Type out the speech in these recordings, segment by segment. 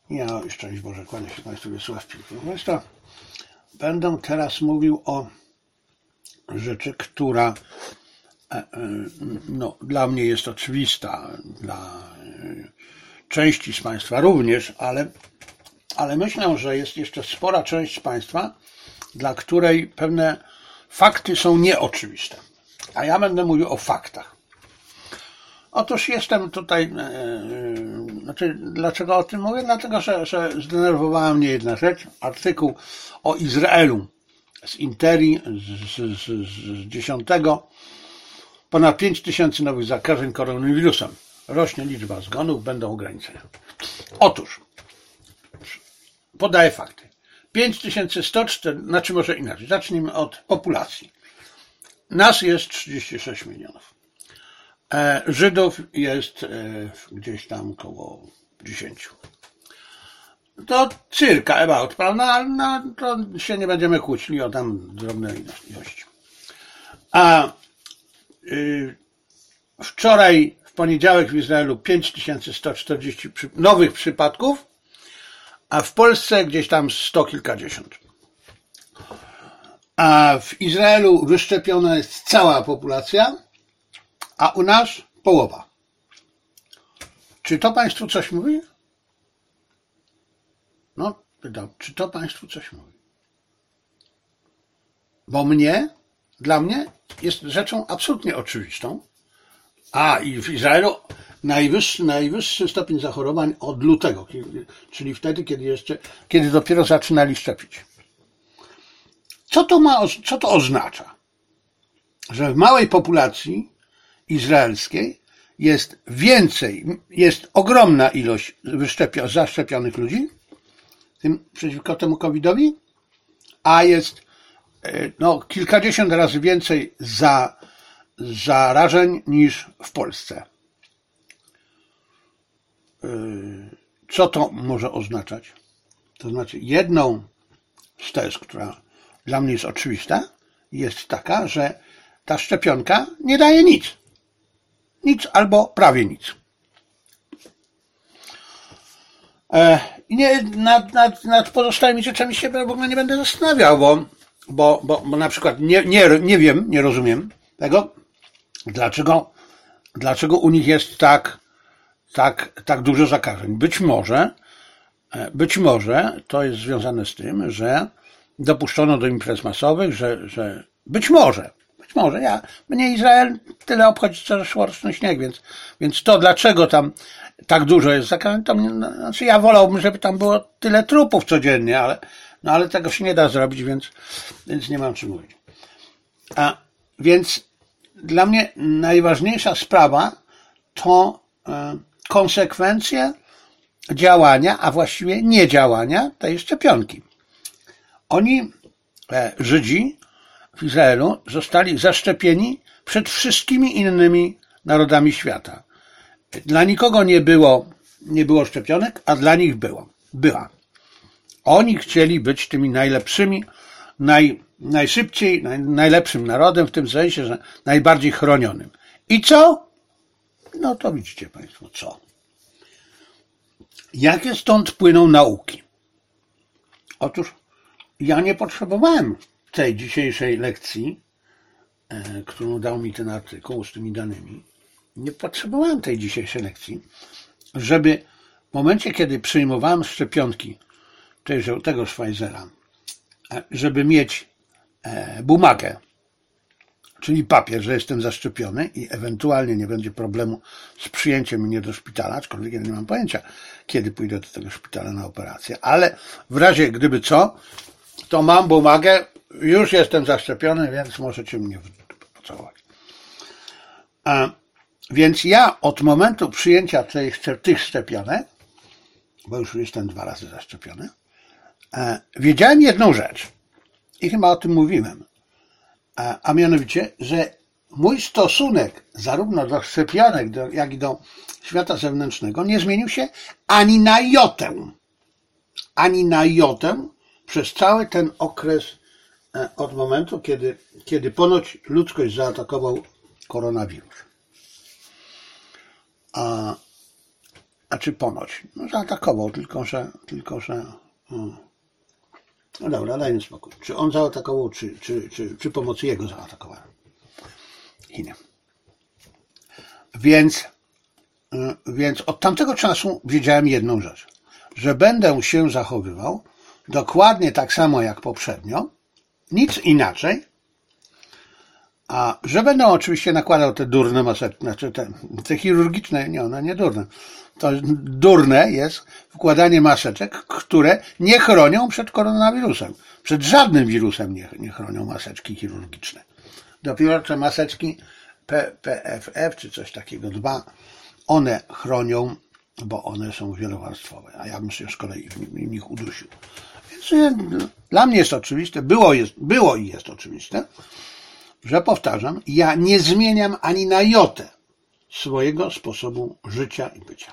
Ja, szczęść Boże, kłania się Państwu Wiesław Pilk. Proszę Państwa, będę teraz mówił o rzeczy, która dla mnie jest oczywista, dla części z Państwa również, ale myślę, że jest jeszcze spora część z Państwa, dla której pewne fakty są nieoczywiste. A ja będę mówił o faktach. Otóż jestem tutaj, dlaczego o tym mówię? Dlatego, że zdenerwowała mnie jedna rzecz, artykuł o Izraelu z Interii z 10. Ponad 5000 nowych zakażeń koronawirusem. Rośnie liczba zgonów, będą ograniczenia. Otóż, podaję fakty. 5104, znaczy może inaczej, zacznijmy od populacji. Nas jest 36 milionów. Żydów jest gdzieś tam około 10. To circa about, prawda? No, to się nie będziemy kłócili o tam drobne ilości. A wczoraj, w poniedziałek w Izraelu 5140 nowych przypadków, a w Polsce gdzieś tam 100 kilkadziesiąt. A w Izraelu wyszczepiona jest cała populacja, a u nas połowa. Czy to Państwu coś mówi? No, pytam, czy to Państwu coś mówi? Bo dla mnie jest rzeczą absolutnie oczywistą, i w Izraelu najwyższy stopień zachorowań od lutego, czyli wtedy, kiedy dopiero zaczynali szczepić. Co to oznacza? Że w małej populacji izraelskiej jest ogromna ilość zaszczepionych ludzi przeciwko temu COVID-owi, a jest kilkadziesiąt razy więcej zarażeń niż w Polsce. Co to może oznaczać? To znaczy, jedną z tez, która dla mnie jest oczywista, jest taka, że ta szczepionka nie daje nic. Nic albo prawie nic. Nad pozostałymi rzeczami się w ogóle nie będę zastanawiał, bo na przykład nie rozumiem tego, dlaczego u nich jest tak dużo zakażeń. Być może to jest związane z tym, że dopuszczono do imprez masowych, że być może mnie Izrael tyle obchodzi, co zeszłoroczny śnieg, więc to dlaczego tam tak dużo jest zakażeń, to znaczy ja wolałbym, żeby tam było tyle trupów codziennie, ale tego się nie da zrobić, więc nie mam czym mówić. Więc dla mnie najważniejsza sprawa to konsekwencje działania, a właściwie niedziałania tej szczepionki. Żydzi w Izraelu zostali zaszczepieni przed wszystkimi innymi narodami świata. Dla nikogo nie było szczepionek, a dla nich była. Oni chcieli być tymi najlepszymi, najszybciej, najlepszym narodem, w tym sensie, że najbardziej chronionym. I co? No to widzicie Państwo, co? Jakie stąd płyną nauki? Otóż ja nie potrzebowałem tej dzisiejszej lekcji, którą dał mi ten artykuł z tymi danymi. Nie potrzebowałem tej dzisiejszej lekcji, żeby w momencie, kiedy przyjmowałem szczepionki tego Pfizera, żeby mieć bumagę, czyli papier, że jestem zaszczepiony i ewentualnie nie będzie problemu z przyjęciem mnie do szpitala, aczkolwiek ja nie mam pojęcia, kiedy pójdę do tego szpitala na operację, ale w razie gdyby co, to mam bumagę, już jestem zaszczepiony, więc możecie mnie pocałować. Więc ja od momentu przyjęcia tych szczepionek, bo już jestem 2 razy zaszczepiony, wiedziałem jedną rzecz i chyba o tym mówiłem, a mianowicie, że mój stosunek zarówno do szczepionek, jak i do świata zewnętrznego nie zmienił się ani na jotę przez cały ten okres od momentu, kiedy ponoć ludzkość zaatakował koronawirus. a czy ponoć, no zaatakował, tylko że no dobra, dajmy spokój. Czy on zaatakował, czy pomocy jego zaatakowano? Chiny. Więc od tamtego czasu wiedziałem jedną rzecz, że będę się zachowywał dokładnie tak samo jak poprzednio, nic inaczej, a że będę oczywiście nakładał te durne maseczki, znaczy te chirurgiczne, nie, one nie durne. To durne jest wkładanie maseczek, które nie chronią przed koronawirusem. Przed żadnym wirusem nie chronią maseczki chirurgiczne. Dopiero te maseczki PFF czy coś takiego 2, one chronią, bo one są wielowarstwowe, a ja bym się z kolei w nich udusił. Więc dla mnie jest oczywiste, było i jest oczywiste, że powtarzam, ja nie zmieniam ani na jotę swojego sposobu życia i bycia.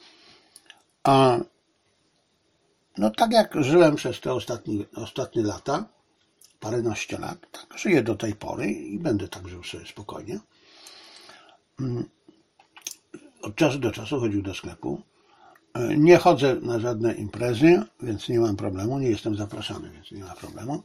No tak jak żyłem przez te ostatnie lata, paręnaście lat, tak żyję do tej pory i będę tak żył sobie spokojnie. Od czasu do czasu chodził do sklepu. Nie chodzę na żadne imprezy, więc nie mam problemu. Nie jestem zapraszany, więc nie ma problemu.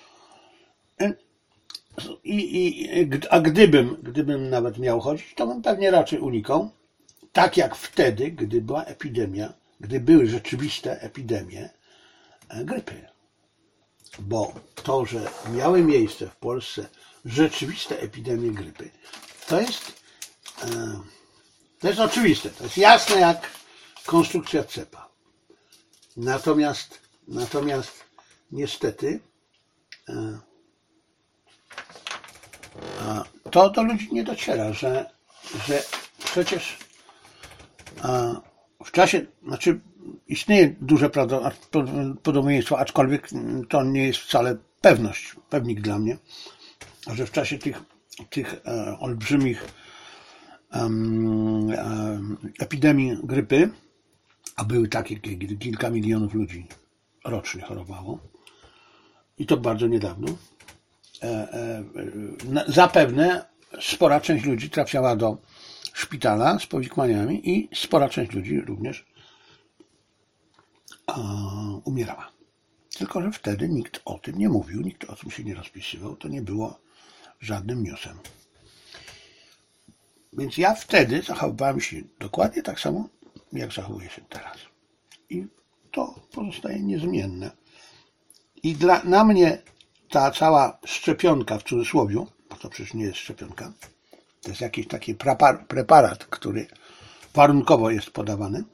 A gdybym nawet miał chodzić, to bym pewnie raczej unikał. Tak jak wtedy, gdy była epidemia, gdy były rzeczywiste epidemie grypy. Bo to, że miały miejsce w Polsce rzeczywiste epidemie grypy, to jest oczywiste. To jest jasne jak konstrukcja cepa. Natomiast niestety to do ludzi nie dociera, że przecież w czasie, znaczy istnieje duże prawdopodobieństwo, aczkolwiek to nie jest wcale pewnik dla mnie, że w czasie tych olbrzymich epidemii grypy, a były takie, kiedy kilka milionów ludzi rocznie chorowało, i to bardzo niedawno, zapewne spora część ludzi trafiała do szpitala z powikłaniami i spora część ludzi również umierała. Tylko że wtedy nikt o tym nie mówił, nikt o tym się nie rozpisywał, to nie było żadnym newsem. Więc ja wtedy zachowywałem się dokładnie tak samo, jak zachowuję się teraz. I to pozostaje niezmienne. I na mnie ta cała szczepionka, w cudzysłowie, bo to przecież nie jest szczepionka, to jest jakiś taki preparat, który warunkowo jest podawany,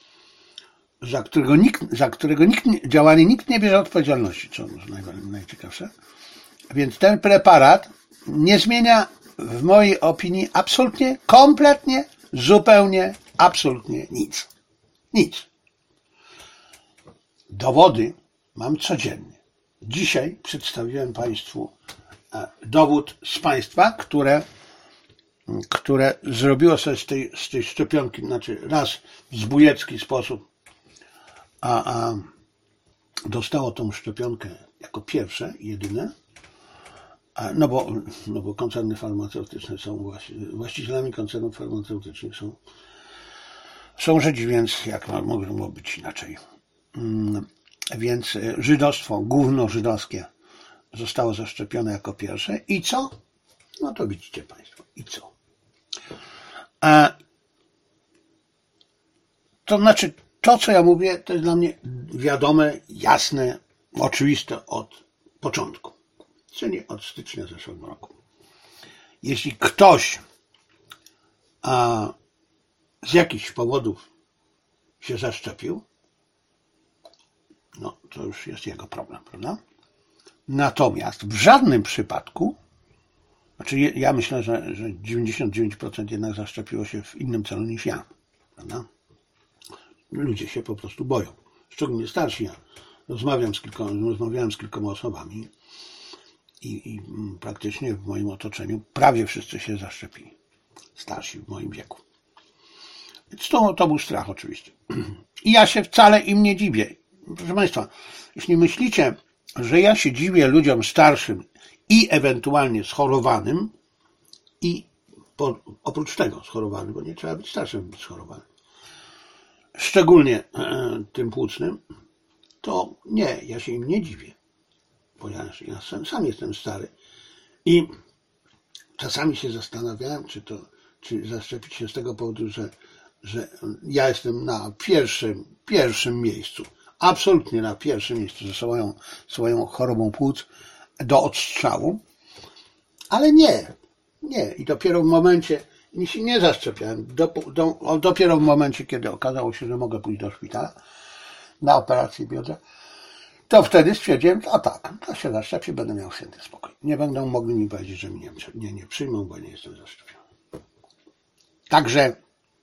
za którego działanie nikt nie bierze odpowiedzialności, co jest najciekawsze. Więc ten preparat nie zmienia w mojej opinii absolutnie, kompletnie, zupełnie, absolutnie nic. Nic. Dowody mam codziennie. Dzisiaj przedstawiłem Państwu dowód z państwa, które zrobiło sobie z tej szczepionki, znaczy raz w zbójecki sposób, a dostało tą szczepionkę jako pierwsze i jedyne, no bo koncerny farmaceutyczne są właścicielami koncernów farmaceutycznych są Żydzi, więc jak mogło być inaczej. Więc żydostwo, gówno żydowskie zostało zaszczepione jako pierwsze. I co? No to widzicie Państwo. I co? To znaczy, to co ja mówię, to jest dla mnie wiadome, jasne, oczywiste od początku. Czyli od stycznia zeszłego roku. Jeśli ktoś z jakichś powodów się zaszczepił, no to już jest jego problem, prawda? Natomiast w żadnym przypadku, znaczy ja myślę, że 99% jednak zaszczepiło się w innym celu niż ja, prawda? Ludzie się po prostu boją, szczególnie starsi. Ja rozmawiałem z kilkoma osobami i praktycznie w moim otoczeniu prawie wszyscy się zaszczepili, starsi w moim wieku. Więc to był strach oczywiście. I ja się wcale im nie dziwię. Proszę Państwa, jeśli myślicie, że ja się dziwię ludziom starszym i ewentualnie schorowanym oprócz tego schorowanym, bo nie trzeba być starszym, by być schorowanym, szczególnie tym płucnym, to nie, ja się im nie dziwię, ponieważ ja sam jestem stary i czasami się zastanawiałem, czy zaszczepić się z tego powodu, że ja jestem na pierwszym miejscu, absolutnie na pierwszym miejscu ze swoją chorobą płuc do odstrzału, ale nie. I dopiero w momencie, się nie zaszczepiałem, dopiero w momencie, kiedy okazało się, że mogę pójść do szpitala na operację biodra, to wtedy stwierdziłem, a tak, to się zaszczepię, będę miał święty spokój. Nie będą mogli mi powiedzieć, że mnie nie przyjmą, bo nie jestem zaszczepiony. Także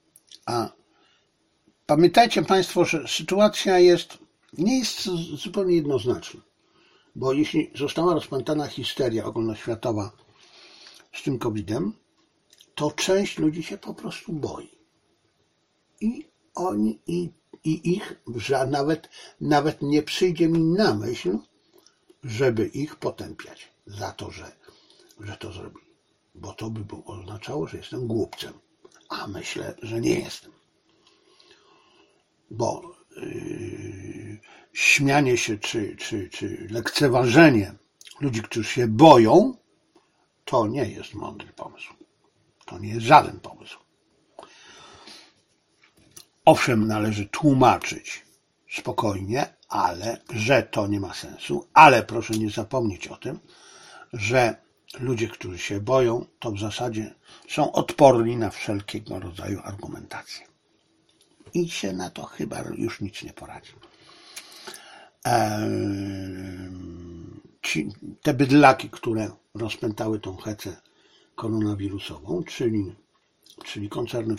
pamiętajcie Państwo, że sytuacja nie jest zupełnie jednoznaczna, bo jeśli została rozpętana histeria ogólnoświatowa z tym COVID-em, to część ludzi się po prostu boi. I oni, że nawet nie przyjdzie mi na myśl, żeby ich potępiać za to, że to zrobili. Bo to by oznaczało, że jestem głupcem. A myślę, że nie jestem. Bo śmianie się czy lekceważenie ludzi, którzy się boją, to nie jest mądry pomysł. To nie jest żaden pomysł. Owszem, należy tłumaczyć spokojnie, że to nie ma sensu, ale proszę nie zapomnieć o tym, że ludzie, którzy się boją, to w zasadzie są odporni na wszelkiego rodzaju argumentacje. I się na to chyba już nic nie poradzi. Te bydlaki, które rozpętały tą hecę koronawirusową, czyli koncerny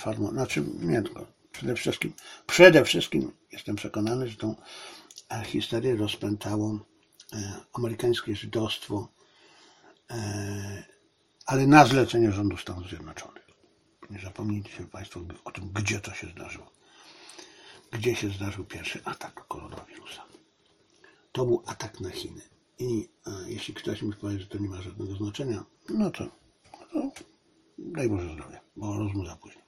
przede wszystkim jestem przekonany, że tą histerię rozpętało amerykańskie żydostwo, ale na zlecenie rządu Stanów Zjednoczonych. Nie zapomnijcie Państwo o tym, gdzie to się zdarzyło. Gdzie się zdarzył pierwszy atak koronawirusa. To był atak na Chiny. I jeśli ktoś mi powie, że to nie ma żadnego znaczenia, no to daj Boże zdrowia, bo rozmowa później.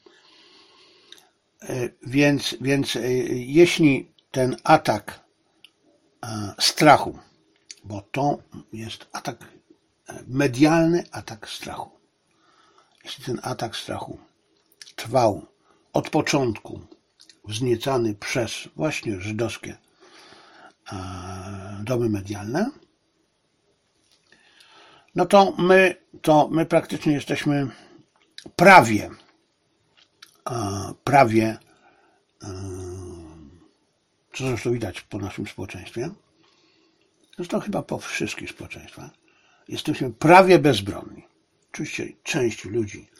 Więc jeśli ten atak strachu, bo to jest medialny atak strachu, jeśli ten atak strachu trwał od początku, wzniecany przez właśnie żydowskie domy medialne, no to my praktycznie jesteśmy prawie co zresztą widać po naszym społeczeństwie, zresztą chyba po wszystkich społeczeństwach, jesteśmy prawie bezbronni. Oczywiście część ludzi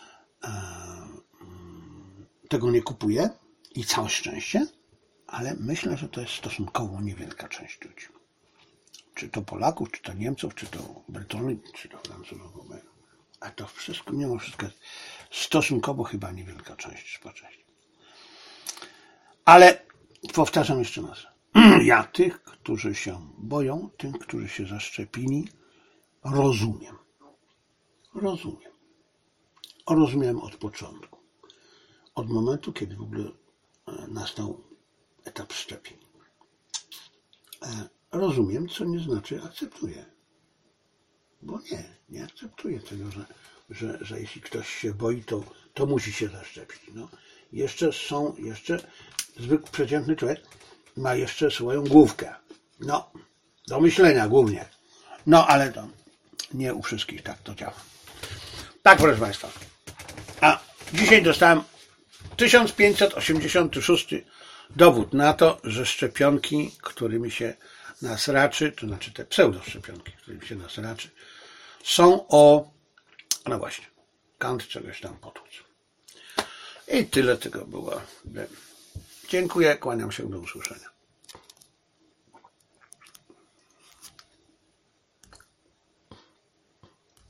tego nie kupuje i całe szczęście, ale myślę, że to jest stosunkowo niewielka część ludzi. Czy to Polaków, czy to Niemców, czy to Brytonii, czy to Francuzów. A to wszystko, mimo wszystko, jest stosunkowo chyba niewielka część społeczeństwa. Ale powtarzam jeszcze raz. Ja tych, którzy się boją, tych, którzy się zaszczepili, rozumiem. Rozumiałem od początku. Od momentu, kiedy w ogóle nastał etap szczepień. Rozumiem, co nie znaczy akceptuję. Bo nie akceptuję tego, że jeśli ktoś się boi, to musi się zaszczepić. No. Jeszcze zwykły, przeciętny człowiek ma jeszcze swoją główkę. No, do myślenia głównie. No, ale to nie u wszystkich tak to działa. Tak, proszę Państwa. A dzisiaj dostałem 1586 dowód na to, że szczepionki, którymi się nas raczy, to znaczy te pseudoszczepionki, którymi się nas raczy, są no właśnie, kant czegoś tam potłuc. I tyle tego było. Dziękuję, kłaniam się, do usłyszenia.